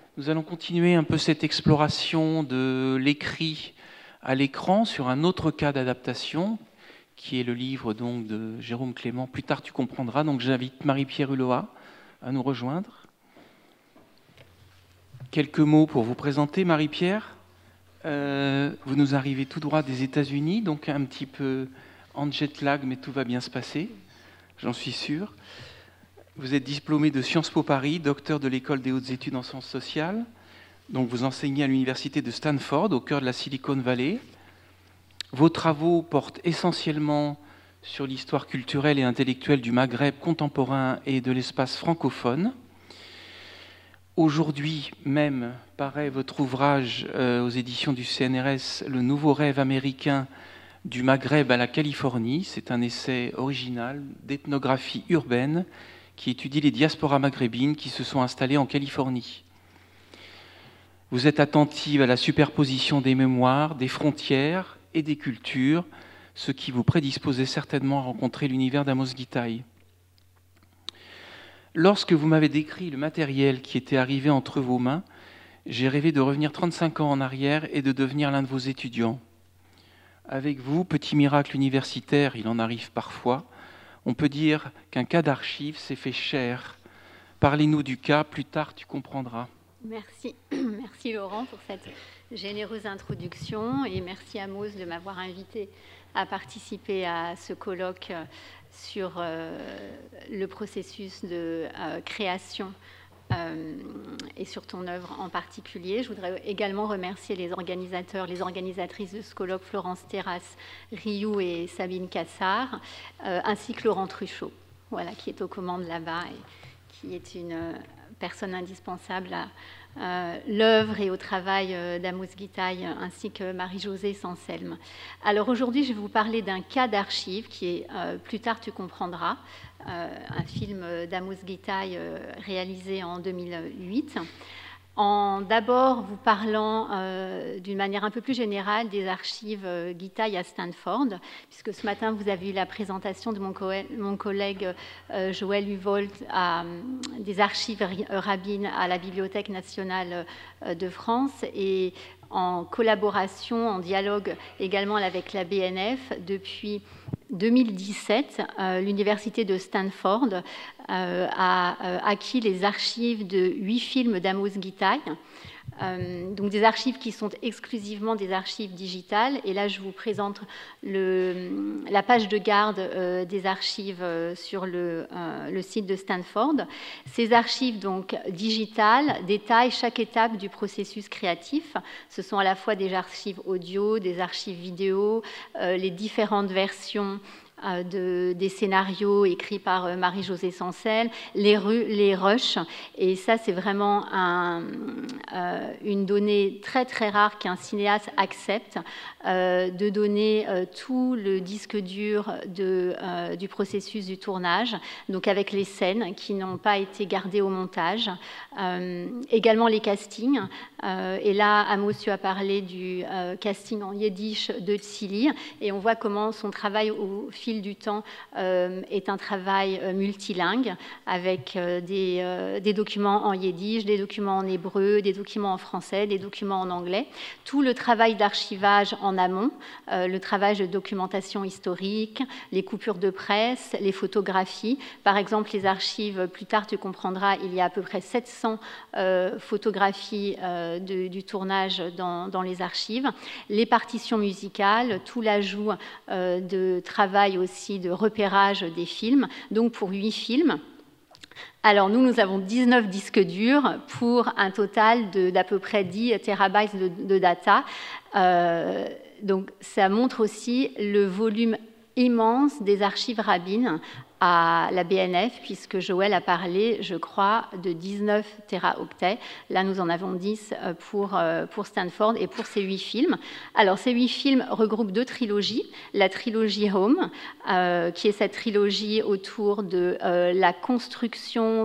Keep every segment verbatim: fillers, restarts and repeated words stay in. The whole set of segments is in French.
Nous allons continuer un peu cette exploration de l'écrit à l'écran sur un autre cas d'adaptation, qui est le livre donc, de Jérôme Clément, Plus tard tu comprendras. Donc j'invite Marie-Pierre Hulot à nous rejoindre. Quelques mots pour vous présenter, Marie-Pierre. Euh, vous nous arrivez tout droit des États-Unis, donc un petit peu en jet lag, mais tout va bien se passer, j'en suis sûr. Vous êtes diplômé de Sciences Po Paris, docteur de l'École des hautes études en sciences sociales. Donc vous enseignez à l'université de Stanford, au cœur de la Silicon Valley. Vos travaux portent essentiellement sur l'histoire culturelle et intellectuelle du Maghreb contemporain et de l'espace francophone. Aujourd'hui même paraît votre ouvrage euh, aux éditions du C N R S, Le nouveau rêve américain du Maghreb à la Californie. C'est un essai original d'ethnographie urbaine qui étudie les diasporas maghrébines qui se sont installées en Californie. Vous êtes attentive à la superposition des mémoires, des frontières et des cultures, ce qui vous prédisposait certainement à rencontrer l'univers d'Amos Gitaï. Lorsque vous m'avez décrit le matériel qui était arrivé entre vos mains, j'ai rêvé de revenir trente-cinq ans en arrière et de devenir l'un de vos étudiants. Avec vous, petit miracle universitaire, il en arrive parfois, on peut dire qu'un cas d'archive s'est fait cher. Parlez-nous du cas, plus tard tu comprendras. Merci, merci Laurent pour cette généreuse introduction et merci Amos de m'avoir invité à participer à ce colloque sur euh, le processus de euh, création euh, et sur ton œuvre en particulier. Je voudrais également remercier les organisateurs, les organisatrices de ce colloque, Florence Terrasse, Rioux et Sabine Cassard, euh, ainsi que Laurent Truchot, voilà, qui est aux commandes là-bas et qui est une euh, personne indispensable à Euh, l'œuvre et au travail euh, d'Amos Gitaï ainsi que Marie-Josée Sanselme. Alors aujourd'hui, je vais vous parler d'un cas d'archive qui est euh, Plus tard tu comprendras, euh, un film d'Amos Gitaï euh, réalisé en deux mille huit. En d'abord vous parlant euh, d'une manière un peu plus générale des archives euh, Gitaï à Stanford, puisque ce matin vous avez eu la présentation de mon, co mon collègue euh, Joël Huvold à, euh, des archives rabbines à la Bibliothèque nationale euh, de France et en collaboration, en dialogue également avec la B N F depuis deux mille dix-sept, euh, l'université de Stanford euh, a euh, acquis les archives de huit films d'Amos Gitaï, euh, donc des archives qui sont exclusivement des archives digitales. Et là, je vous présente le, la page de garde euh, des archives euh, sur le, euh, le site de Stanford. Ces archives donc digitales détaillent chaque étape du processus créatif. Ce sont à la fois des archives audio, des archives vidéo, euh, les différentes versions De, des scénarios écrits par euh, Marie-Josée Sanselme, les, les rushs, et ça c'est vraiment un, euh, une donnée très très rare qu'un cinéaste accepte, euh, de donner euh, tout le disque dur de, euh, du processus du tournage, donc avec les scènes qui n'ont pas été gardées au montage, euh, également les castings, euh, et là Amos a parlé du euh, casting en yiddish de Tsili, et on voit comment son travail au fil du temps euh, est un travail euh, multilingue avec euh, des, euh, des documents en yiddish, des documents en hébreu, des documents en français, des documents en anglais. Tout le travail d'archivage en amont, euh, le travail de documentation historique, les coupures de presse, les photographies. Par exemple, les archives, plus tard tu comprendras, il y a à peu près sept cents euh, photographies euh, de, du tournage dans, dans les archives. Les partitions musicales, tout l'ajout euh, de travail aussi de repérage des films, donc pour huit films. Alors nous, nous avons dix-neuf disques durs pour un total d'à peu près dix terabytes de, de data. Euh, donc ça montre aussi le volume immense des archives rabbines à la B N F, puisque Joël a parlé, je crois, de dix-neuf téraoctets. Là, nous en avons dix pour, pour Stanford et pour ces huit films. Alors, ces huit films regroupent deux trilogies. La trilogie Home, euh, qui est cette trilogie autour de euh, la construction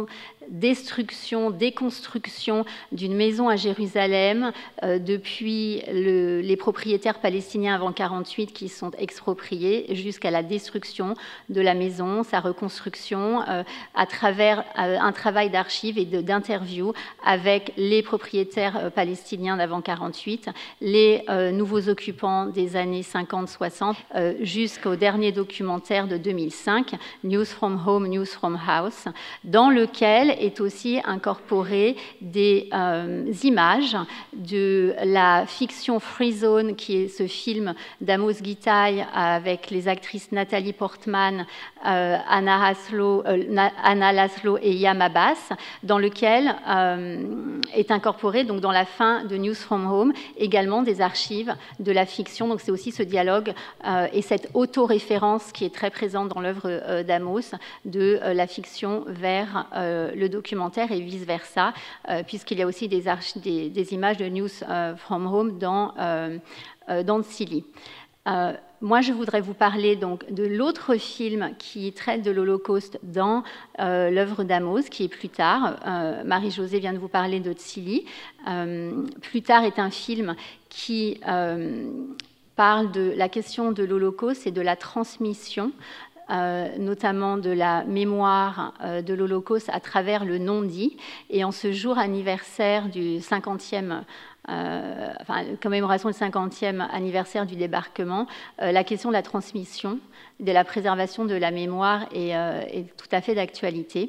destruction, déconstruction d'une maison à Jérusalem euh, depuis le, les propriétaires palestiniens avant mille neuf cent quarante-huit qui sont expropriés jusqu'à la destruction de la maison, sa reconstruction euh, à travers euh, un travail d'archives et d'interviews avec les propriétaires euh, palestiniens d'avant mille neuf cent quarante-huit, les euh, nouveaux occupants des années cinquante soixante, euh, jusqu'au dernier documentaire de deux mille cinq, News from Home, News from House, dans lequel est aussi incorporé des euh, images de la fiction Free Zone, qui est ce film d'Amos Gitaï avec les actrices Nathalie Portman, euh, Anna, Haslo, euh, Anna Laszlo et Yam Abbas, dans lequel euh, est incorporé, donc dans la fin de News from Home, également des archives de la fiction. Donc c'est aussi ce dialogue euh, et cette auto-référence qui est très présente dans l'œuvre euh, d'Amos, de euh, la fiction vers euh, le documentaire et vice-versa, euh, puisqu'il y a aussi des, des, des images de News euh, from Home dans, euh, euh, dans Silly. Euh, moi, je voudrais vous parler donc de l'autre film qui traite de l'Holocauste dans euh, l'œuvre d'Amos, qui est Plus tard. Euh, Marie-Josée vient de vous parler de Silly. Euh, Plus tard est un film qui euh, parle de la question de l'Holocauste et de la transmission, Euh, notamment de la mémoire euh, de l'Holocauste à travers le non-dit. Et en ce jour anniversaire du cinquantième, euh, enfin, commémoration du cinquantième anniversaire du débarquement, euh, la question de la transmission, de la préservation de la mémoire est, euh, est tout à fait d'actualité.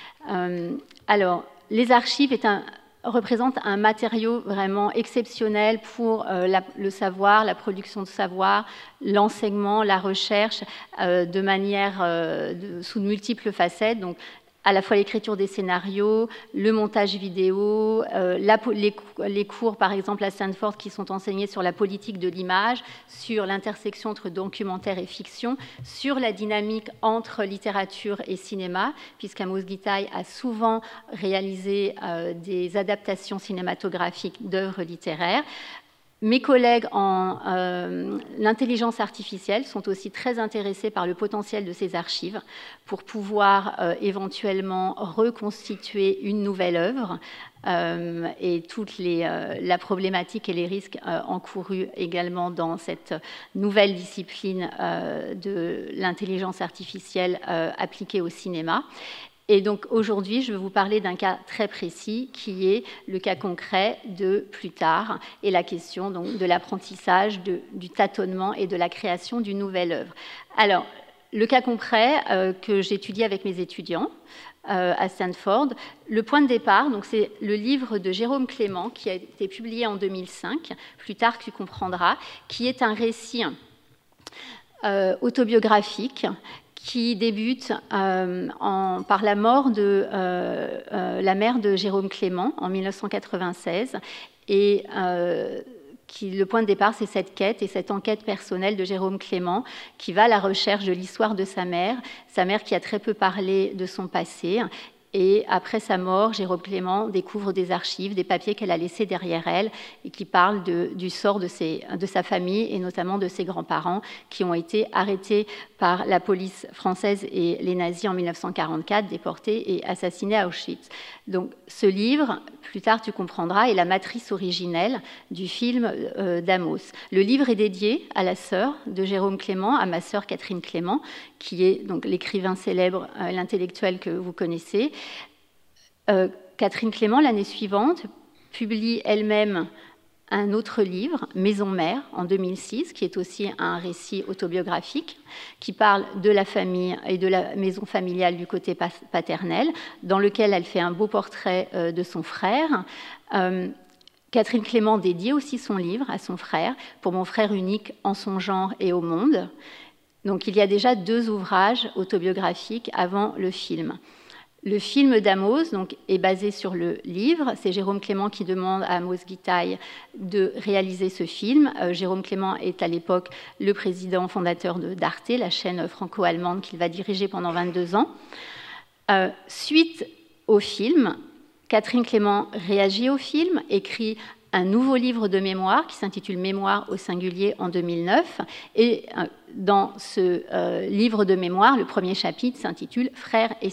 Euh, alors, les archives est un représente un matériau vraiment exceptionnel pour euh, la, le savoir, la production de savoir, l'enseignement, la recherche, euh, de manière euh, de, sous de multiples facettes. Donc, à la fois l'écriture des scénarios, le montage vidéo, euh, la, les, les cours, par exemple, à Stanford, qui sont enseignés sur la politique de l'image, sur l'intersection entre documentaire et fiction, sur la dynamique entre littérature et cinéma, puisqu'Amos Gitaï a souvent réalisé euh, des adaptations cinématographiques d'œuvres littéraires. Mes collègues en euh, l'intelligence artificielle sont aussi très intéressés par le potentiel de ces archives pour pouvoir euh, éventuellement reconstituer une nouvelle œuvre euh, et toute les, euh, la problématique et les risques euh, encourus également dans cette nouvelle discipline euh, de l'intelligence artificielle euh, appliquée au cinéma. Et donc aujourd'hui, je vais vous parler d'un cas très précis qui est le cas concret de Plus tard et la question donc de l'apprentissage, du tâtonnement et de la création d'une nouvelle œuvre. Alors, le cas concret euh, que j'étudie avec mes étudiants euh, à Stanford, le point de départ, donc c'est le livre de Jérôme Clément qui a été publié en deux mille cinq, Plus tard tu comprendras, qui est un récit euh, autobiographique qui débute euh, en, par la mort de euh, euh, la mère de Jérôme Clément en mille neuf cent quatre-vingt-seize. Et euh, qui, le point de départ, c'est cette quête et cette enquête personnelle de Jérôme Clément qui va à la recherche de l'histoire de sa mère, sa mère qui a très peu parlé de son passé. Et après sa mort, Jérôme Clément découvre des archives, des papiers qu'elle a laissés derrière elle et qui parlent de, du sort de, ses, de sa famille et notamment de ses grands-parents qui ont été arrêtés par la police française et les nazis en mille neuf cent quarante-quatre, déportés et assassinés à Auschwitz. Donc ce livre, Plus tard tu comprendras, est la matrice originelle du film euh, d'Amos. Le livre est dédié à la sœur de Jérôme Clément, à ma sœur Catherine Clément, qui est donc l'écrivain célèbre, euh, l'intellectuel que vous connaissez. Euh, Catherine Clément, l'année suivante, publie elle-même un autre livre, Maison Mère, en deux mille six, qui est aussi un récit autobiographique, qui parle de la famille et de la maison familiale du côté paternel, dans lequel elle fait un beau portrait euh, de son frère. Euh, Catherine Clément dédie aussi son livre à son frère, Pour mon frère unique en son genre et au monde. Donc il y a déjà deux ouvrages autobiographiques avant le film. Le film d'Amos donc, est basé sur le livre. C'est Jérôme Clément qui demande à Amos Gitaï de réaliser ce film. Euh, Jérôme Clément est à l'époque le président fondateur de d'Arte, la chaîne franco-allemande qu'il va diriger pendant vingt-deux ans. Euh, suite au film, Catherine Clément réagit au film, écrit un nouveau livre de mémoire qui s'intitule « Mémoire au singulier » en deux mille neuf. Et euh, dans ce euh, livre de mémoire, le premier chapitre s'intitule « Frères et sœurs ».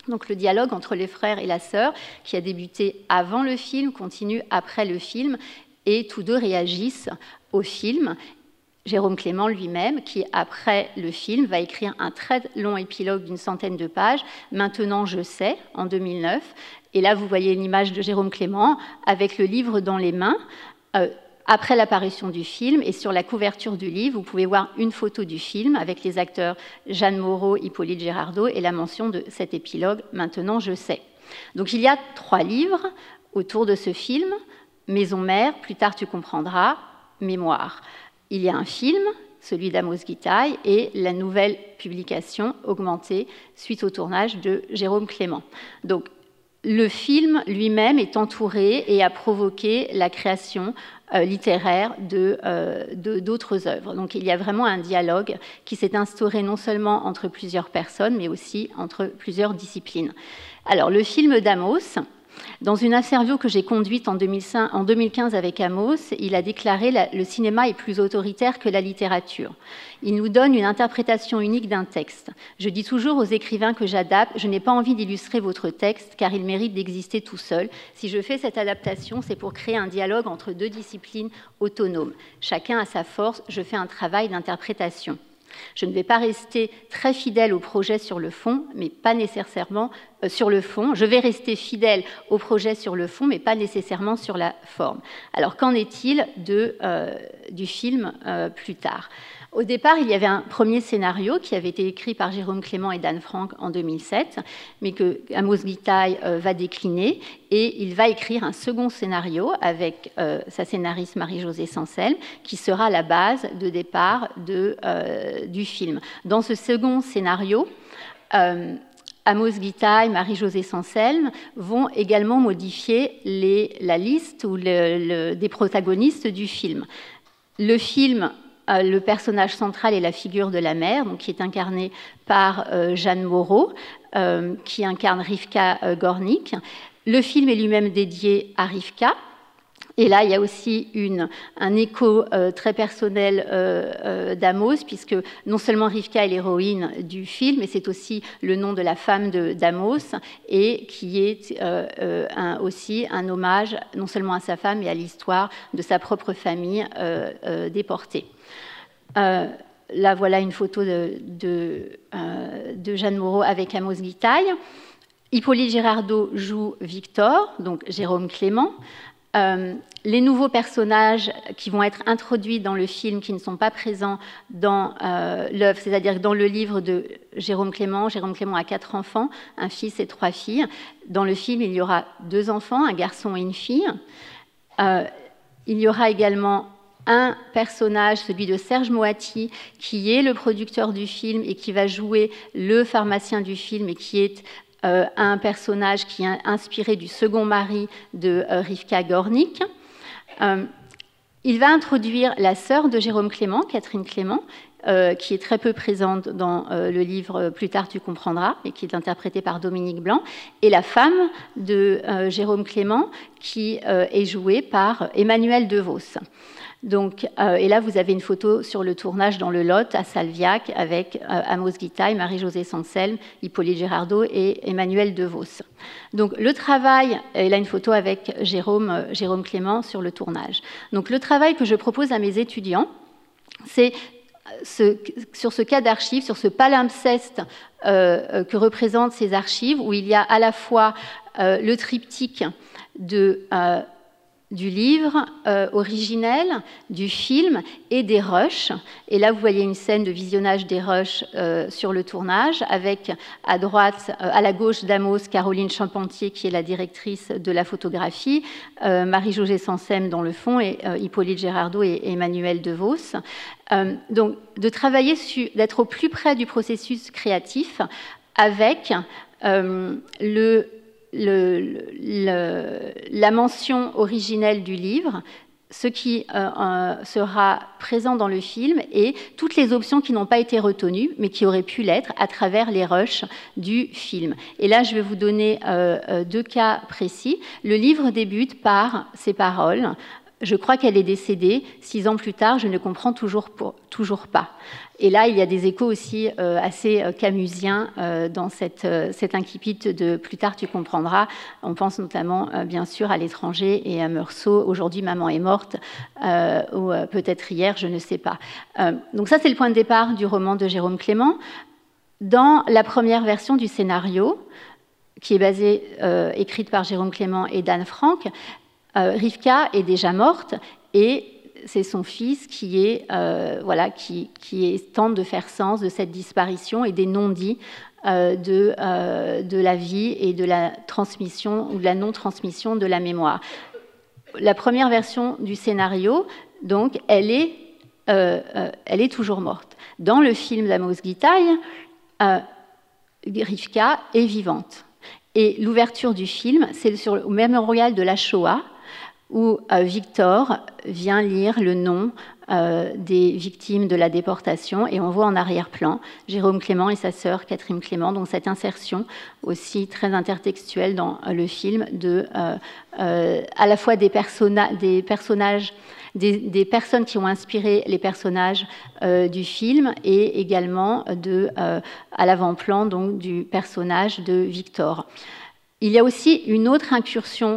Donc le dialogue entre les frères et la sœur, qui a débuté avant le film, continue après le film, et tous deux réagissent au film. Jérôme Clément lui-même, qui après le film va écrire un très long épilogue d'une centaine de pages, Maintenant je sais, en deux mille neuf. Et là, vous voyez une image de Jérôme Clément avec le livre dans les mains, euh, après l'apparition du film. Et sur la couverture du livre, vous pouvez voir une photo du film avec les acteurs Jeanne Moreau, Hippolyte Girardot et la mention de cet épilogue, Maintenant je sais. Donc il y a trois livres autour de ce film, Maison mère, Plus tard tu comprendras, Mémoire. Il y a un film, celui d'Amos Gitaï, et la nouvelle publication augmentée suite au tournage de Jérôme Clément. Donc, le film lui-même est entouré et a provoqué la création euh, littéraire de, euh, de, d'autres œuvres. Donc, il y a vraiment un dialogue qui s'est instauré non seulement entre plusieurs personnes, mais aussi entre plusieurs disciplines. Alors, le film d'Amos... Dans une interview que j'ai conduite en deux mille quinze avec Amos, il a déclaré « Le cinéma est plus autoritaire que la littérature. Il nous donne une interprétation unique d'un texte. Je dis toujours aux écrivains que j'adapte, je n'ai pas envie d'illustrer votre texte car il mérite d'exister tout seul. Si je fais cette adaptation, c'est pour créer un dialogue entre deux disciplines autonomes. Chacun a sa force, je fais un travail d'interprétation. Je ne vais pas rester très fidèle au projet sur le fond, mais pas nécessairement euh, sur le fond. Je vais rester fidèle au projet sur le fond, mais pas nécessairement sur la forme. Alors, qu'en est-il de, euh, du film euh, plus tard ? Au départ, il y avait un premier scénario qui avait été écrit par Jérôme Clément et Dan Frank en deux mille sept, mais que Amos Gitaï euh, va décliner, et il va écrire un second scénario avec euh, sa scénariste Marie-Josée Sanselme, qui sera la base de départ de, euh, du film. Dans ce second scénario, euh, Amos Gitaï, Marie-Josée Sanselme vont également modifier les, la liste ou le, le, des protagonistes du film. Le film... Euh, le personnage central est la figure de la mère, donc, qui est incarnée par euh, Jeanne Moreau, euh, qui incarne Rivka euh, Gornick. Le film est lui-même dédié à Rivka. Et là, il y a aussi une, un écho euh, très personnel euh, euh, d'Amos, puisque non seulement Rivka est l'héroïne du film, mais c'est aussi le nom de la femme de, d'Amos, et qui est euh, euh, un, aussi un hommage non seulement à sa femme, mais à l'histoire de sa propre famille euh, euh, déportée. Euh, là, voilà une photo de, de, euh, de Jeanne Moreau avec Amos Gitaï. Hippolyte Girardot joue Victor, donc Jérôme Clément. Euh, les nouveaux personnages qui vont être introduits dans le film, qui ne sont pas présents dans euh, l'œuvre, c'est-à-dire dans le livre de Jérôme Clément. Jérôme Clément a quatre enfants, un fils et trois filles. Dans le film, il y aura deux enfants, un garçon et une fille. Euh, il y aura également un personnage, celui de Serge Moati, qui est le producteur du film et qui va jouer le pharmacien du film et qui est Euh, un personnage qui est inspiré du second mari de euh, Rivka Gornick. Euh, il va introduire la sœur de Jérôme Clément, Catherine Clément, euh, qui est très peu présente dans euh, le livre Plus tard tu comprendras, et qui est interprétée par Dominique Blanc, et la femme de euh, Jérôme Clément, qui euh, est jouée par Emmanuelle DeVos. Donc, euh, et là, vous avez une photo sur le tournage dans le Lot, à Salviac, avec euh, Amos Gitaï, Marie-Josée Sanselme, Hippolyte Girardot et Emmanuelle DeVos. Donc, le travail, et là, une photo avec Jérôme, euh, Jérôme Clément sur le tournage. Donc, le travail que je propose à mes étudiants, c'est ce, sur ce cas d'archives, sur ce palimpseste euh, que représentent ces archives, où il y a à la fois euh, le triptyque de... Euh, du livre euh, originel, du film et des rushs. Et là, vous voyez une scène de visionnage des rushs euh, sur le tournage, avec à droite, euh, à la gauche d'Amos, Caroline Champentier, qui est la directrice de la photographie, euh, Marie-Josée Sanselme dans le fond, et euh, Hippolyte Girardot et, et Emmanuelle DeVos. Euh, donc, de travailler, sur, d'être au plus près du processus créatif avec euh, le... Le, le, la mention originelle du livre, ce qui euh, euh, sera présent dans le film et toutes les options qui n'ont pas été retenues, mais qui auraient pu l'être à travers les rushs du film. Et là, je vais vous donner euh, deux cas précis. Le livre débute par ces paroles. Je crois qu'elle est décédée. Six ans plus tard, je ne comprends toujours, pour, toujours pas. Et là, il y a des échos aussi euh, assez euh, camusiens euh, dans cette, euh, cet incipit de « Plus tard, tu comprendras ». On pense notamment, euh, bien sûr, à L'étranger et à Meursault. Aujourd'hui, maman est morte, euh, ou euh, peut-être hier, je ne sais pas. Euh, donc ça, c'est le point de départ du roman de Jérôme Clément. Dans la première version du scénario, qui est basée, euh, écrite par Jérôme Clément et d'Anne Frank, Euh, Rivka est déjà morte et c'est son fils qui, est, euh, voilà, qui, qui est, tente de faire sens de cette disparition et des non-dits euh, de, euh, de la vie et de la transmission ou de la non-transmission de la mémoire. La première version du scénario, donc, elle est, euh, euh, elle est toujours morte. Dans le film d'Amos Gitaï, euh, Rivka est vivante. Et l'ouverture du film, c'est sur le mémorial de la Shoah, où euh, Victor vient lire le nom euh, des victimes de la déportation, et on voit en arrière-plan Jérôme Clément et sa sœur Catherine Clément, donc cette insertion aussi très intertextuelle dans euh, le film, de, euh, euh, à la fois des, personna- des personnages, des, des personnes qui ont inspiré les personnages euh, du film, et également de, euh, à l'avant-plan donc, du personnage de Victor. Il y a aussi une autre incursion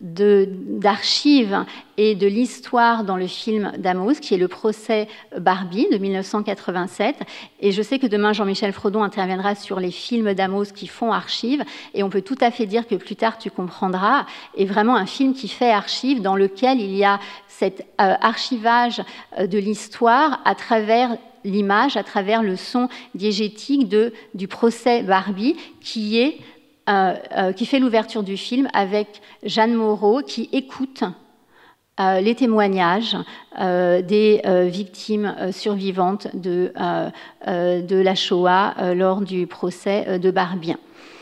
d'archives et de l'histoire dans le film d'Amos, qui est le procès Barbie de mille neuf cent quatre-vingt-sept. Et je sais que demain, Jean-Michel Frodon interviendra sur les films d'Amos qui font archives. Et on peut tout à fait dire que Plus tard, tu comprendras est vraiment un film qui fait archive, dans lequel il y a cet euh, archivage de l'histoire à travers l'image, à travers le son diégétique de, du procès Barbie, qui est Euh, euh, qui fait l'ouverture du film avec Jeanne Moreau qui écoute euh, les témoignages euh, des euh, victimes euh, survivantes de, euh, euh, de la Shoah euh, lors du procès euh, de Barbie.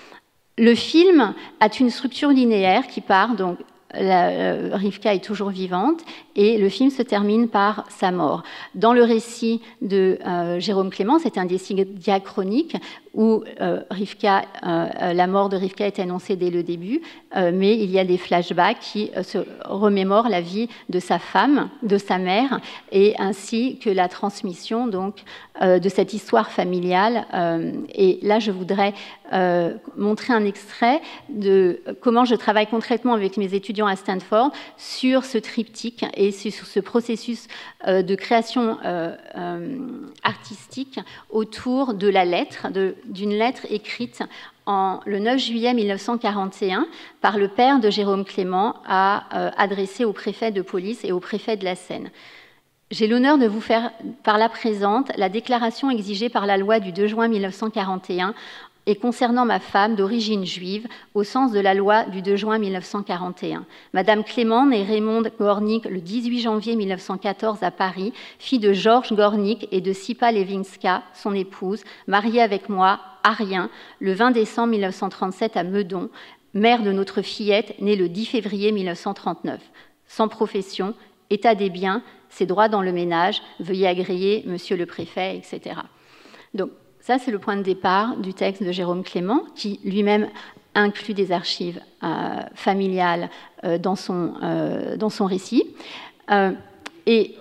Le film a une structure linéaire qui part, donc la, euh, Rivka est toujours vivante, et le film se termine par sa mort. Dans le récit de euh, Jérôme Clément, c'est un récit diachronique où euh, Rivka, euh, la mort de Rivka est annoncée dès le début, euh, mais il y a des flashbacks qui euh, se remémorent la vie de sa femme, de sa mère, et ainsi que la transmission donc, euh, de cette histoire familiale. Euh, et là, je voudrais euh, montrer un extrait de comment je travaille concrètement avec mes étudiants à Stanford sur ce triptyque et sur ce processus euh, de création euh, euh, artistique autour de la lettre, de, d'une lettre écrite en, le neuf juillet mille neuf cent quarante et un par le père de Jérôme Clément à, euh, adressé au préfet de police et au préfet de la Seine. J'ai l'honneur de vous faire par la présente la déclaration exigée par la loi du deux juin mille neuf cent quarante et un et concernant ma femme d'origine juive, au sens de la loi du deux juin mille neuf cent quarante et un. Madame Clément, née Raymonde Gornik le dix-huit janvier mille neuf cent quatorze à Paris, fille de Georges Gornik et de Sipa Levinska, son épouse, mariée avec moi, à Rien, le vingt décembre mille neuf cent trente-sept à Meudon, mère de notre fillette, née le dix février mille neuf cent trente-neuf. Sans profession, état des biens, ses droits dans le ménage, veuillez agréer, monsieur le préfet, et cetera. Donc, ça, c'est le point de départ du texte de Jérôme Clément, qui lui-même inclut des archives euh, familiales euh, dans, son, euh, dans son récit. Euh, et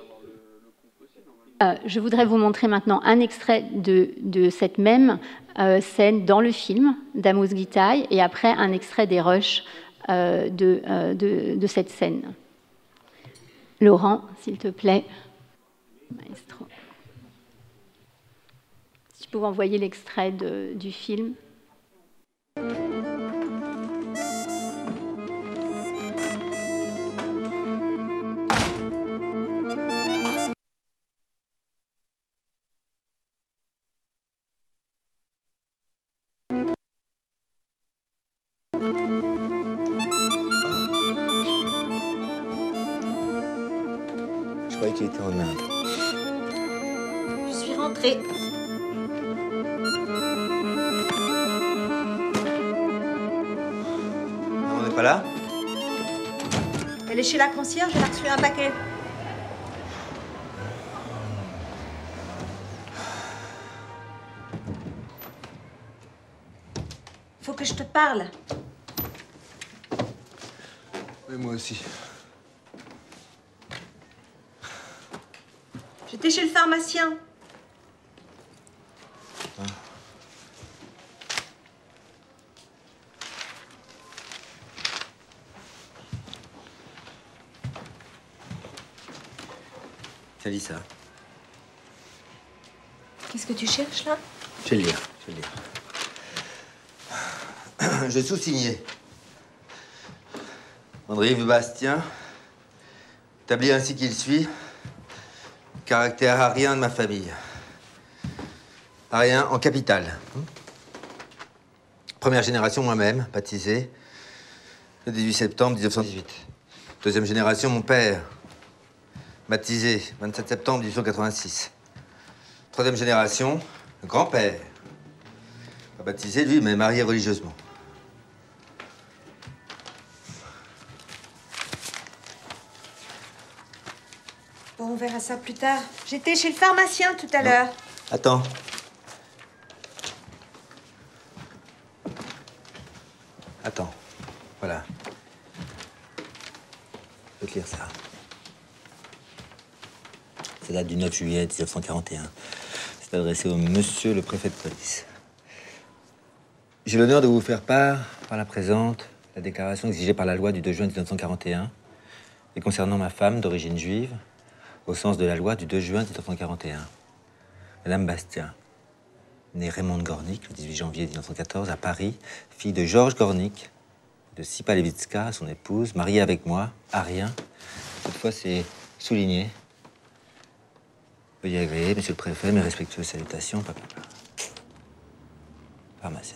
euh, je voudrais vous montrer maintenant un extrait de, de cette même euh, scène dans le film d'Amos Gitaï, et après un extrait des rushs euh, de, euh, de, de cette scène. Laurent, s'il te plaît. Maestro. Si tu pouvais envoyer l'extrait de, du film. Je croyais qu'il était en Inde. Je suis rentrée. On n'est pas là? Elle est chez la concierge, elle a reçu un paquet. Faut que je te parle. Oui, moi aussi. J'étais chez le pharmacien. Ah. Qui a dit ça? Qu'est-ce que tu cherches, là? Je vais le lire, je vais le lire. Je sous-signais. André-Yves Bastien, établi ainsi qu'il suit, caractère arien de ma famille. Arien en capitale. Première génération moi-même, baptisé le dix-huit septembre mille neuf cent dix-huit. Deuxième génération, mon père, baptisé vingt-sept septembre mille huit cent quatre-vingt-six. Troisième génération, le grand-père, pas baptisé lui, mais marié religieusement. Bon, on verra ça plus tard. J'étais chez le pharmacien tout à l'heure. Attends. Attends. Voilà. Je vais te lire ça. Ça date du neuf juillet mille neuf cent quarante et un. C'est adressé au monsieur le préfet de police. J'ai l'honneur de vous faire part, par la présente, la déclaration exigée par la loi du deux juin mille neuf cent quarante et un et concernant ma femme d'origine juive, au sens de la loi du deux juin mille neuf cent quarante et un. Madame Bastien, née Raymond Gornik le dix-huit janvier mille neuf cent quatorze à Paris, fille de Georges Gornik, de Sipa Levitska, son épouse, mariée avec moi, arien. Cette fois, c'est souligné. Veuillez agréer, monsieur le préfet, mes respectueuses salutations, papa. Pharmacien.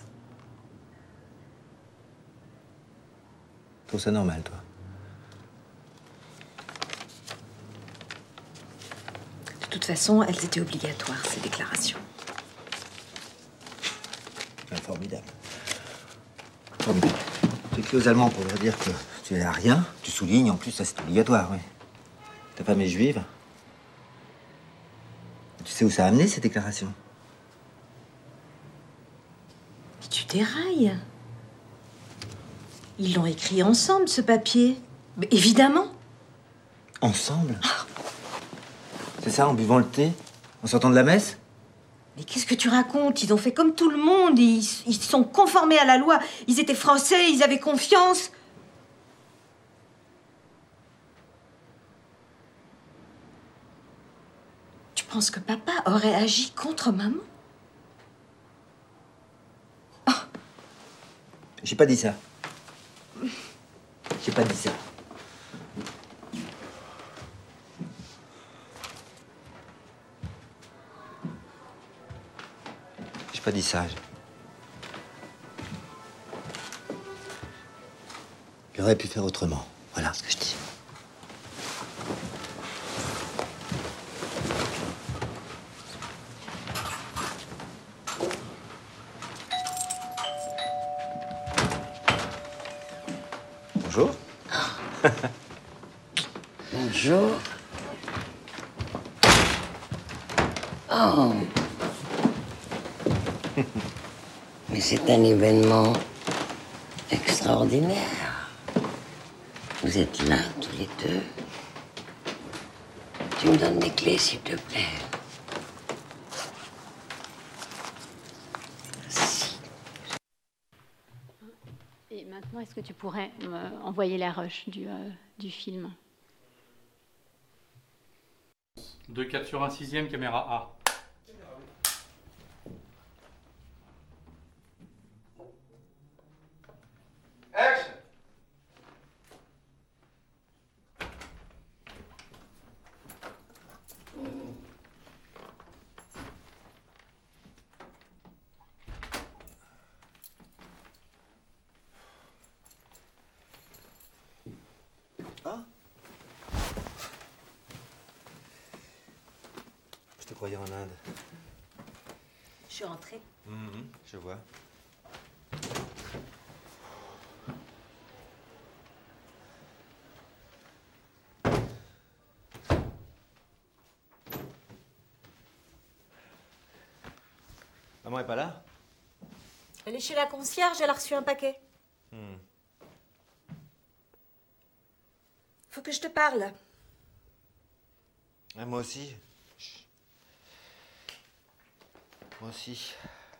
Tu trouves ça normal, toi? De toute façon, elles étaient obligatoires, ces déclarations. C'est formidable. Formidable. Tu écris aux Allemands pour leur dire que tu es arien. Tu soulignes, en plus, ça c'est obligatoire, oui. Ta femme est juive. Tu sais où ça a amené, ces déclarations? Mais tu dérailles. Ils l'ont écrit ensemble, ce papier. Mais évidemment. Ensemble? C'est ça, en buvant le thé? En sortant de la messe? Mais qu'est-ce que tu racontes? Ils ont fait comme tout le monde. Ils ils se sont conformés à la loi. Ils étaient français, ils avaient confiance. Tu penses que papa aurait agi contre maman? Oh. J'ai pas dit ça. J'ai pas dit ça. J'ai pas dit ça. J'aurais pu faire autrement. Voilà ce que je dis. Bonjour. Bonjour. Oh. Mais c'est un événement extraordinaire. Vous êtes là, tous les deux. Tu me donnes mes clés, s'il te plaît. Merci. Et maintenant, est-ce que tu pourrais me envoyer la rush du, euh, du film? deux quatre sur un sixième, caméra A. Action. Ah. Je te croyais en Inde. Je suis rentrée. Mmh, je vois. Maman est pas là? Elle est chez la concierge, elle a reçu un paquet. Hmm. Faut que je te parle. Ah, moi aussi. Chut. Moi aussi.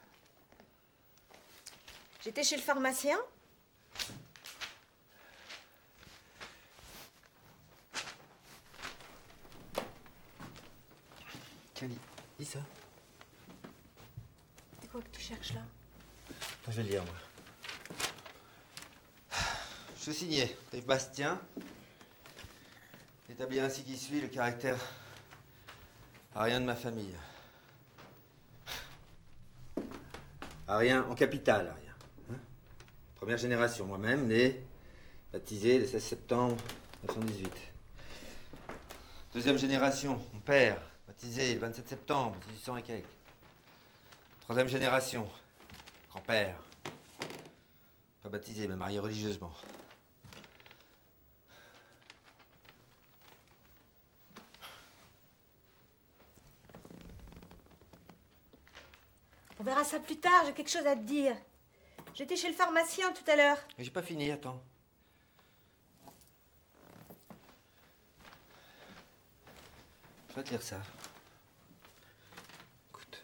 J'étais chez le pharmacien. Tiens, dis, dis ça. C'est quoi que tu cherches là? Attends, je vais le lire, moi. Je signais Dave Bastien. Établit ainsi qui suit le caractère arien de ma famille. Arien en capitale, arien. Hein? Première génération, moi-même, né, baptisé le seize septembre mille neuf cent dix-huit. Deuxième génération, mon père, baptisé le vingt-sept septembre mille huit cents et quelques. Troisième génération, grand-père, pas baptisé, mais marié religieusement. On verra ça plus tard, j'ai quelque chose à te dire. J'étais chez le pharmacien tout à l'heure. Mais j'ai pas fini, attends. Je vais te lire ça. Écoute.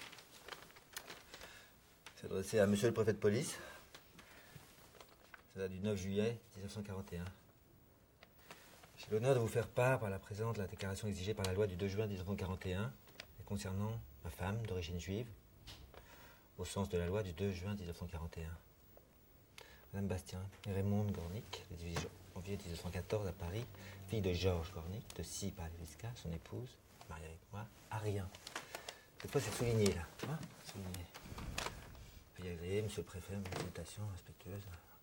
C'est adressé à monsieur le préfet de police. Ça date du neuf juillet mille neuf cent quarante et un. J'ai l'honneur de vous faire part par la présente la déclaration exigée par la loi du deux juin mille neuf cent quarante et un et concernant ma femme d'origine juive, au sens de la loi du deux juin mille neuf cent quarante et un. Madame Bastien et Raymond Gornick, le dix-huit janvier mille neuf cent quatorze à Paris, fille de Georges Gornick, de Scie par Levisca, son épouse, mariée avec moi, à rien. Cette fois, c'est souligné, là. Tu vois, souligné. Veuillez agréer, monsieur le préfet, mes salutations respectueuses.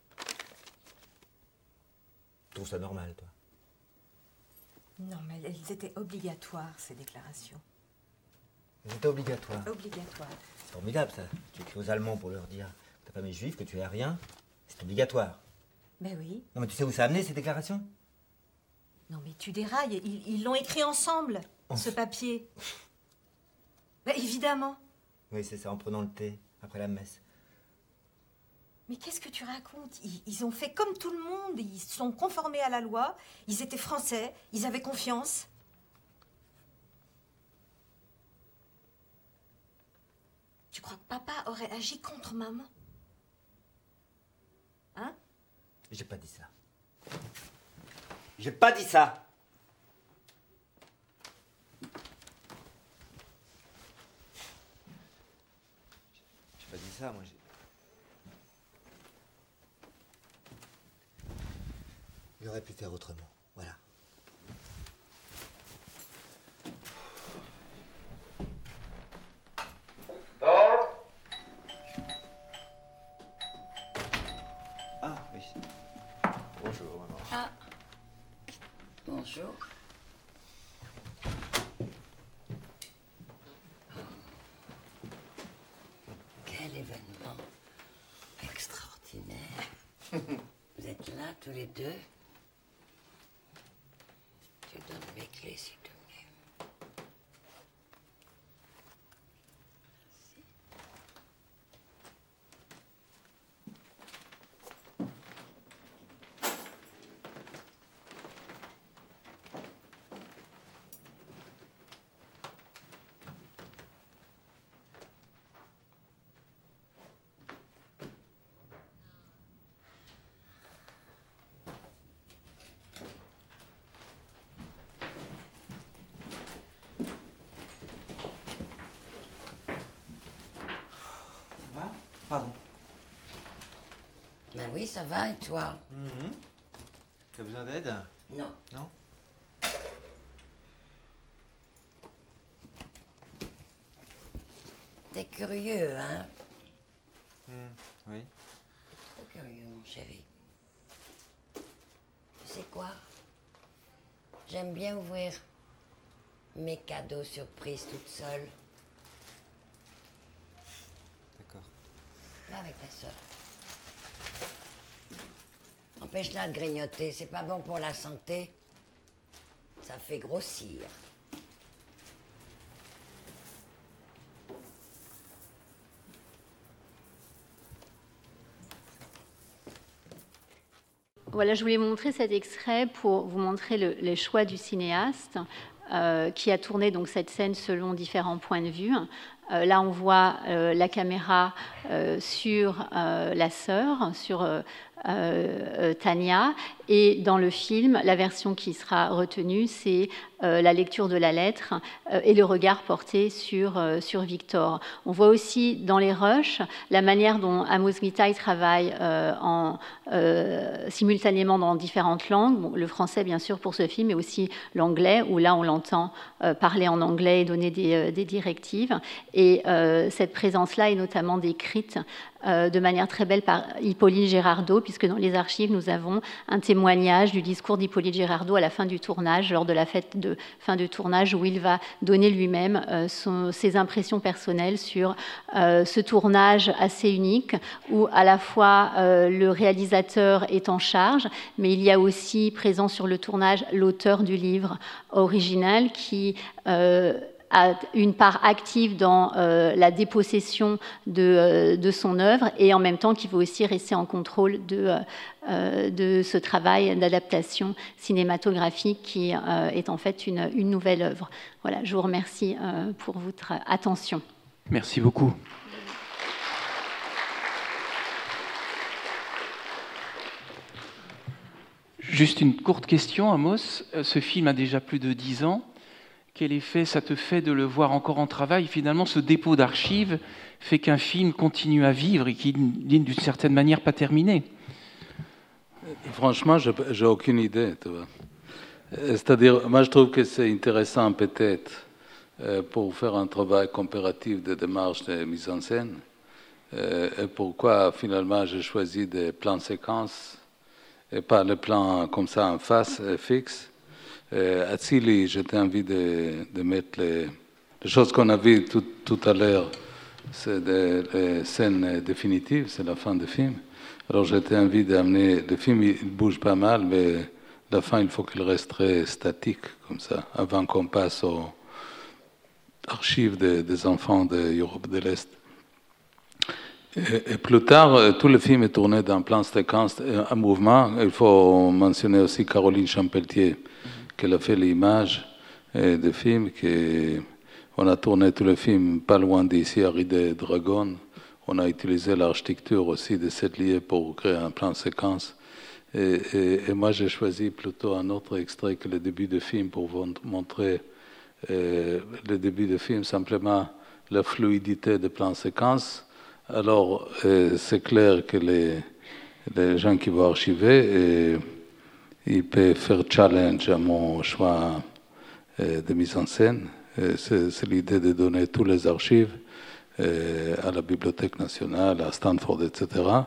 Tu trouves ça normal, toi? Non, mais elles étaient obligatoires, ces déclarations. C'était obligatoire. Obligatoires. C'est formidable, ça. Tu écris aux Allemands pour leur dire que ta femme est juive, que tu es à rien. C'est obligatoire. Ben oui. Non, mais tu sais où ça a amené, ces déclarations? Non, mais tu dérailles. Ils ils l'ont écrit ensemble, Oh. ce papier. Ben évidemment. Oui, c'est ça, en prenant le thé, après la messe. Mais qu'est-ce que tu racontes? ils, ils ont fait comme tout le monde. Ils se sont conformés à la loi. Ils étaient français. Ils avaient confiance. Tu crois que papa aurait agi contre maman? Hein? J'ai pas dit ça. J'ai pas dit ça. J'ai pas dit ça, moi. j'ai- J'aurais pu faire autrement. Voilà. Ah, oui. Bonjour, maman. Ah, bonjour. Quel événement extraordinaire. Vous êtes là, tous les deux? Tu donnes mes clés, s'il te plaît. Merci. Ça va? Pardon. Ben oui, ça va, et toi? Mhm. T'as besoin d'aide? Non. Non? T'es curieux, hein? Oui. Trop curieux, mon chéri. Tu sais quoi? J'aime bien ouvrir mes cadeaux surprises toute seule. D'accord. Pas avec ta soeur. Empêche-la de grignoter, c'est pas bon pour la santé. Ça fait grossir. Voilà, je voulais vous montrer cet extrait pour vous montrer le, les choix du cinéaste euh, qui a tourné donc cette scène selon différents points de vue. Euh, là, on voit euh, la caméra euh, sur euh, la sœur, sur euh, euh, Tania, et dans le film, la version qui sera retenue, c'est euh, la lecture de la lettre euh, et le regard porté sur, euh, sur Victor. On voit aussi dans les rushs la manière dont Amos Gitaï travaille euh, en, euh, simultanément dans différentes langues, bon, le français bien sûr pour ce film, mais aussi l'anglais, où là on l'entend euh, parler en anglais et donner des, euh, des directives. Et euh, cette présence-là est notamment décrite euh, de manière très belle par Hippolyte Girardot, puisque dans les archives, nous avons un témoignage du discours d'Hippolyte Girardot à la fin du tournage, lors de la fête de fin de tournage, où il va donner lui-même euh, son, ses impressions personnelles sur euh, ce tournage assez unique, où à la fois euh, le réalisateur est en charge, mais il y a aussi présent sur le tournage l'auteur du livre original qui euh, a une part active dans euh, la dépossession de, euh, de son œuvre, et en même temps qui veut aussi rester en contrôle de, euh, de ce travail d'adaptation cinématographique qui euh, est en fait une, une nouvelle œuvre. Voilà, je vous remercie euh, pour votre attention. Merci beaucoup. Juste une courte question, Amos. Ce film a déjà plus de dix ans. Quel effet ça te fait de le voir encore en travail? Finalement, ce dépôt d'archives fait qu'un film continue à vivre et qu'il n'est d'une certaine manière pas terminé. Franchement, je n'ai aucune idée. Tu vois. C'est-à-dire, moi, je trouve que c'est intéressant peut-être euh, pour faire un travail comparatif de démarche de mise en scène. Euh, et pourquoi, finalement, j'ai choisi des plans séquences et pas les plans comme ça en face, fixe. Euh, à Tsili, j'étais envie de, de mettre les, les choses qu'on a vues tout, tout à l'heure, c'est des, les scènes définitives, c'est la fin du film. Alors j'étais envie d'amener, le film il bouge pas mal, mais la fin il faut qu'il reste très statique, comme ça, avant qu'on passe aux archives des, des enfants d'Europe de l'Est. Et, et plus tard, tout le film est tourné dans plan séquence, en mouvement. Il faut mentionner aussi Caroline Champeltier, qu'elle a fait l'image euh, du film, qu'on a tourné tout le film pas loin d'ici, à Rue des Dragons. On a utilisé l'architecture aussi de cette lieu pour créer un plan séquence. Et, et, et moi, j'ai choisi plutôt un autre extrait que le début du film pour vous montrer euh, le début du film, simplement la fluidité des plans séquences. Alors, euh, c'est clair que les, les gens qui vont archiver... Et, il peut faire challenge à mon choix euh, de mise en scène. C'est, c'est l'idée de donner tous les archives euh, à la Bibliothèque nationale, à Stanford, et cetera.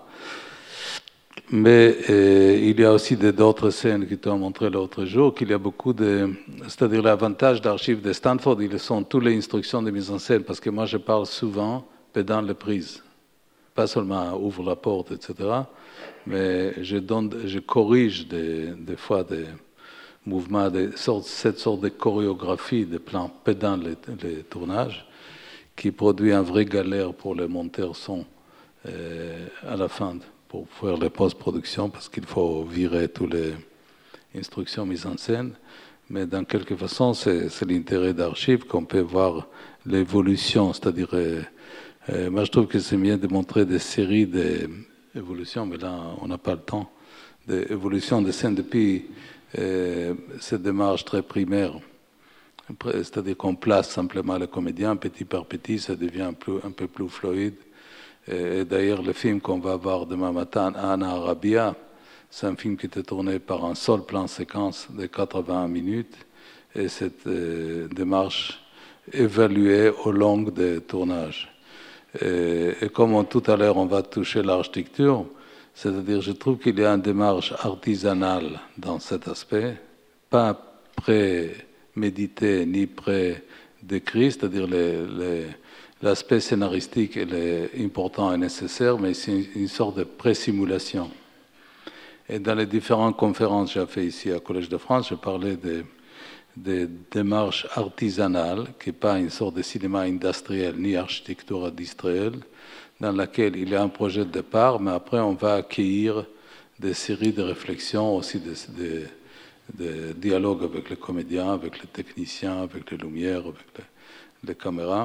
Mais euh, il y a aussi d'autres scènes qui t'ont montré l'autre jour, qu'il y a beaucoup de... C'est-à-dire l'avantage d'archives de Stanford, ils sont toutes les instructions de mise en scène, parce que moi je parle souvent pendant les prises. Pas seulement ouvre la porte, et cetera, mais je, donne, je corrige des, des fois des mouvements, des sortes, cette sorte de chorégraphie de plans pendant les, les tournages, qui produit un vrai galère pour les monteurs son euh, à la fin, pour faire les post-production, parce qu'il faut virer toutes les instructions mises en scène. Mais dans quelque façon, c'est, c'est l'intérêt d'archives qu'on peut voir l'évolution, c'est-à-dire... Euh, euh, moi, je trouve que c'est bien de montrer des séries de évolution, mais là, on n'a pas le temps, d'évolution de scènes depuis euh, cette démarche très primaire. C'est-à-dire qu'on place simplement le comédien, petit par petit, ça devient plus, un peu plus fluide. Et, et d'ailleurs, le film qu'on va voir demain matin, Anna Arabia, c'est un film qui était tourné par un seul plan séquence de quatre-vingts minutes, et cette euh, démarche évaluée au long des tournages. Et, et comme on, tout à l'heure on va toucher l'architecture, c'est-à-dire je trouve qu'il y a une démarche artisanale dans cet aspect, pas pré-médité ni pré-décrit, c'est-à-dire les, les, l'aspect scénaristique il est important et nécessaire, mais c'est une, une sorte de pré-simulation. Et dans les différentes conférences que j'ai faites ici au Collège de France, je parlais de des démarches artisanales, qui n'est pas une sorte de cinéma industriel ni architecture industrielle, dans laquelle il y a un projet de départ, mais après on va accueillir des séries de réflexions, aussi des, des, des dialogues avec les comédiens, avec les techniciens, avec les lumières, avec les, les caméras.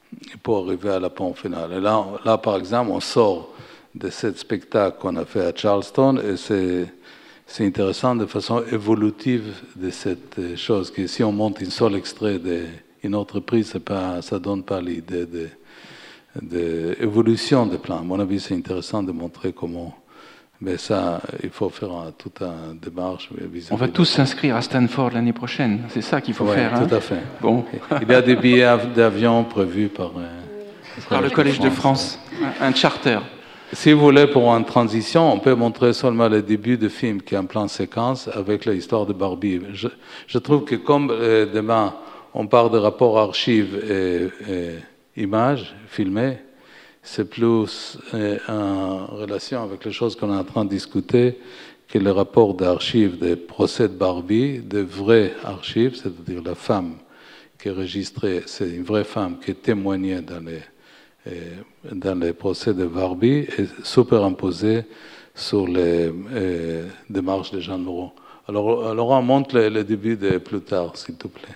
pour arriver à la pompe finale. Et là, là, par exemple, on sort de ce spectacle qu'on a fait à Charleston et c'est, c'est intéressant de façon évolutive de cette chose, que si on monte un seul extrait d'une autre prise, c'est pas, ça ne donne pas l'idée de, de évolution des plans. À mon avis, c'est intéressant de montrer comment... Mais ça, il faut faire un, toute une démarche. On va tous s'inscrire à Stanford l'année prochaine. C'est ça qu'il faut ouais, faire. Tout hein à fait. Bon. Il y a des billets d'avion prévus par, euh, par le Collège de France, un, un charter. Si vous voulez, pour une transition, on peut montrer seulement le début du film, qui est un plan séquence avec l'histoire de Barbie. Je, je trouve que comme euh, demain, on parle de rapports archives et, et images filmées, c'est plus euh, en relation avec les choses qu'on est en train de discuter que le rapport d'archives des procès de Barbie, de vraies archives, c'est-à-dire la femme qui est enregistrée, c'est une vraie femme qui est témoignée dans les, euh, dans les procès de Barbie et superimposée sur les euh, démarches de Jeanne Moreau. Alors, alors on montre le, le début de plus tard, s'il te plaît.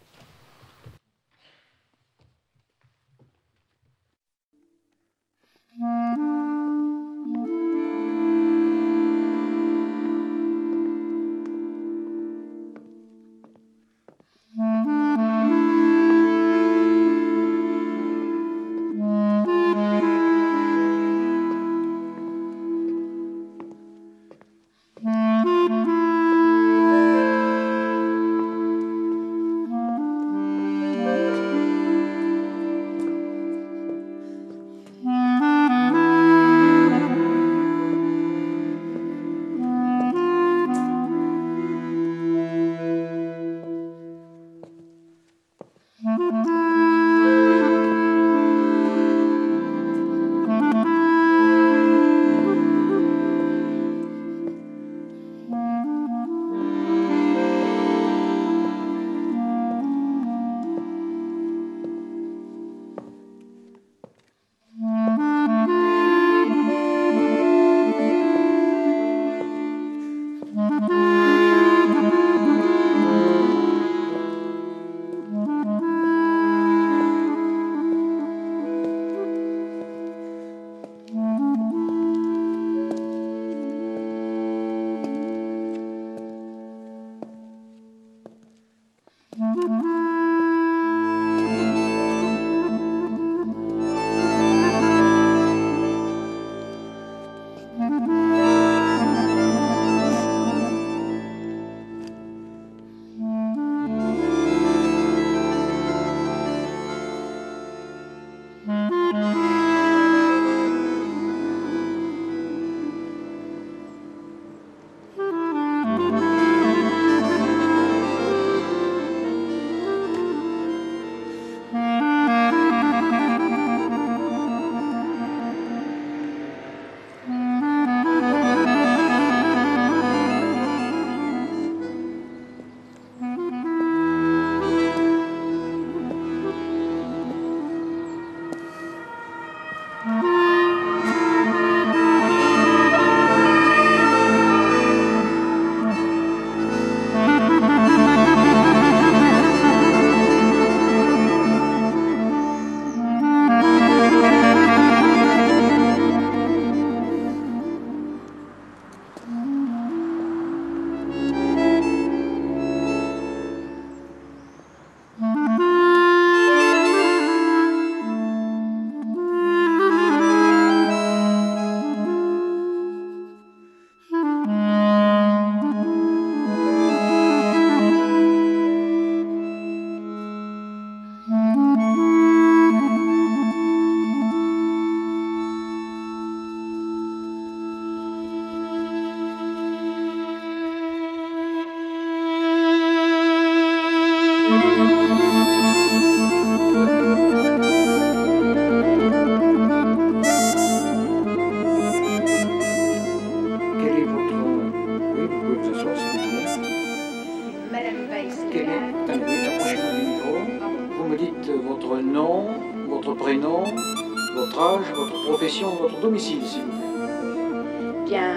Domicile, s'il vous plaît. Bien,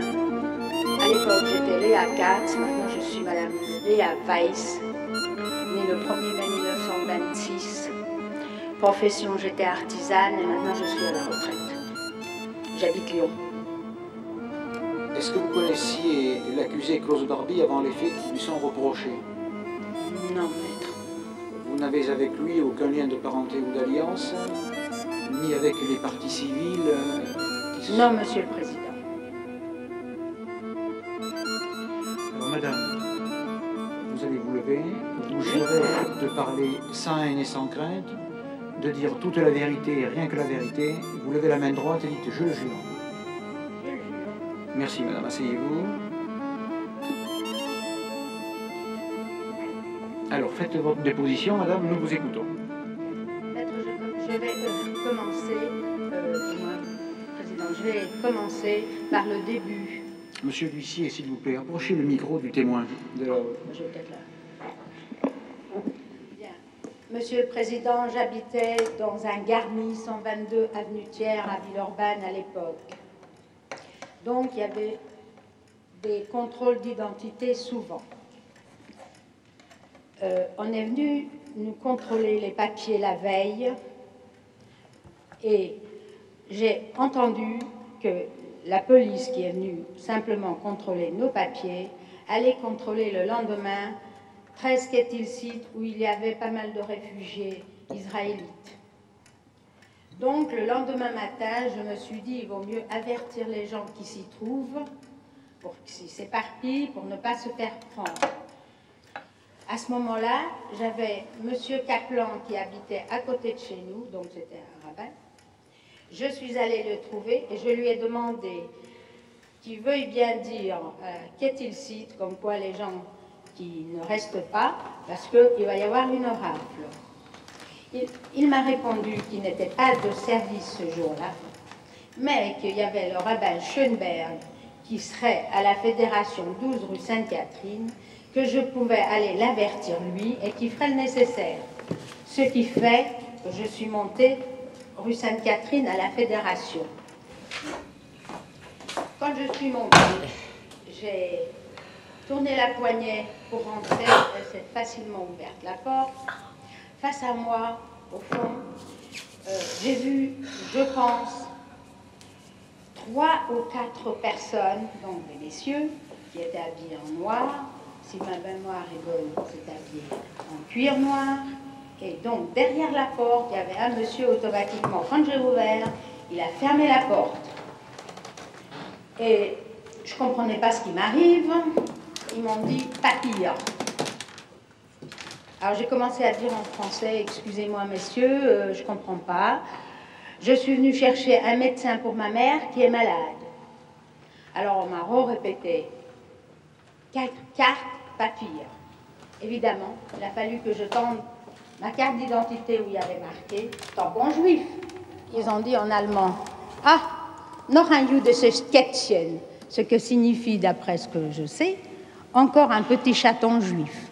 à l'époque, j'étais Léa Katz, maintenant je suis Madame Léa Weiss, née le premier mai mille neuf cent vingt-six. profession, j'étais artisane et maintenant je suis à la retraite. J'habite Lyon. Est-ce que vous connaissiez l'accusé Klaus Barbie avant les faits qui lui sont reprochés? Non, maître. Vous n'avez avec lui aucun lien de parenté ou d'alliance, ni avec les partis civils euh, qui se Non, sont... Monsieur le Président. Alors, madame, vous allez vous lever, vous jurez de parler sans haine et sans crainte, de dire toute la vérité et rien que la vérité. Vous levez la main droite et dites « je le jure ». Merci, madame. Asseyez-vous. Alors, faites votre déposition, madame, nous vous écoutons. Maître, je, je vais euh, commencer, euh, moi, Président, je vais commencer par le début. Monsieur l'huissier, s'il vous plaît, approchez le micro du témoin. De la... Je vais peut-être là. Bien. Monsieur le Président, j'habitais dans un garni cent vingt-deux avenue Thiers à Villeurbanne à l'époque. Donc, il y avait des contrôles d'identité souvent. Euh, on est venu nous contrôler les papiers la veille et j'ai entendu que la police qui est venue simplement contrôler nos papiers allait contrôler le lendemain treize Quai-Tilsit où il y avait pas mal de réfugiés israélites. Donc, le lendemain matin, je me suis dit, il vaut mieux avertir les gens qui s'y trouvent pour qu'ils s'éparpillent, pour ne pas se faire prendre. À ce moment-là, j'avais Monsieur Kaplan qui habitait à côté de chez nous, donc c'était un rabbin. Je suis allée le trouver et je lui ai demandé qu'il veuille bien dire euh, Quai-Tilsit, comme quoi les gens qui ne restent pas, parce qu'il va y avoir une rafle. Il, il m'a répondu qu'il n'était pas de service ce jour-là, mais qu'il y avait le rabbin Schoenberg qui serait à la Fédération douze rue Sainte-Catherine, que je pouvais aller l'avertir lui et qu'il ferait le nécessaire. Ce qui fait que je suis montée rue Sainte-Catherine à la Fédération. Quand je suis montée, j'ai tourné la poignée pour rentrer, elle s'est facilement ouverte la porte. Face à moi, au fond, euh, j'ai vu, je pense, trois ou quatre personnes, donc des messieurs, qui étaient habillés en noir. Sylvain Benoît Rigole s'est habillé en cuir noir. Et donc, derrière la porte, il y avait un monsieur automatiquement. Quand j'ai ouvert, il a fermé la porte. Et je ne comprenais pas ce qui m'arrive. Ils m'ont dit « papillon ». Alors j'ai commencé à dire en français, excusez-moi messieurs, euh, je ne comprends pas. Je suis venue chercher un médecin pour ma mère qui est malade. Alors on m'a re-répété, quatre cartes papillons. Évidemment, il a fallu que je tende ma carte d'identité où il y avait marqué tampon juif. Ils ont dit en allemand, ah, noch ein jüdisches Kätzchen, ce que signifie, d'après ce que je sais, encore un petit chaton juif.